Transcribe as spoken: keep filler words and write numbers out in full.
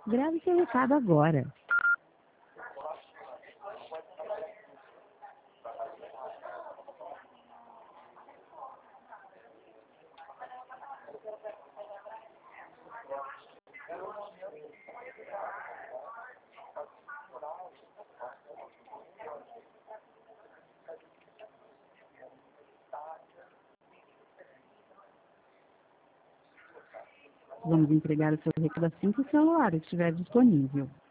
Grave seu recado agora. Vamos entregar o seu recado assim que o celular estiver disponível.